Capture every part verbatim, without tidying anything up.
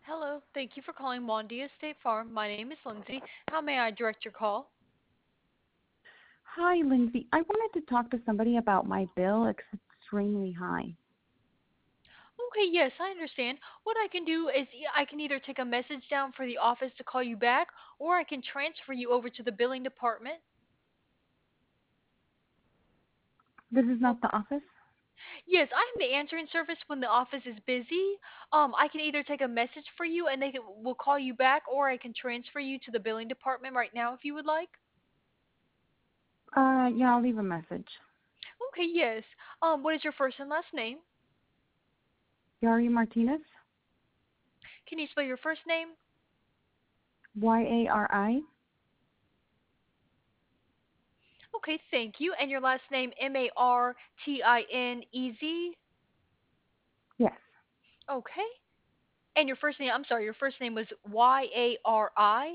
Hello, thank you for calling Mondia State Farm. My name is Lindsay. How may I direct your call? Hi, Lindsay. I wanted to talk to somebody about my bill. It's extremely high. Okay, yes, I understand. What I can do is e- I can either take a message down for the office to call you back, or I can transfer you over to the billing department. This is not the Okay. office? Yes, I'm the answering service when the office is busy. Um, I can either take a message for you and they can, will call you back, or I can transfer you to the billing department right now if you would like. Uh, yeah, I'll leave a message. Okay, yes. Um, what is your first and last name? Yari Martinez, Can you spell your first name? Y A R I. Okay, thank you. And your last name, M A R T I N E Z? Yes, Okay. And your first name, I'm sorry, your first name was Y A R I?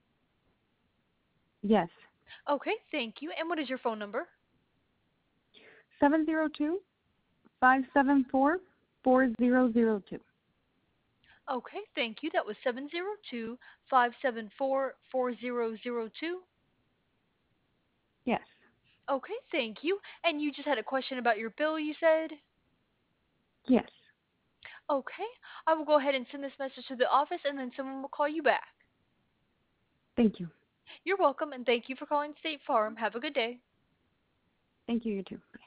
yes. Okay, thank you. And what is your phone number? Seven zero two five seven four four zero zero two. Okay, thank you. That was seven zero two five seven four four zero zero two. Yes. Okay, thank you. And you just had a question about your bill, you said? Yes. Okay, I will go ahead and send this message to the office and then someone will call you back. Thank you. You're welcome and thank you for calling State Farm. Have a good day. Thank you, you too.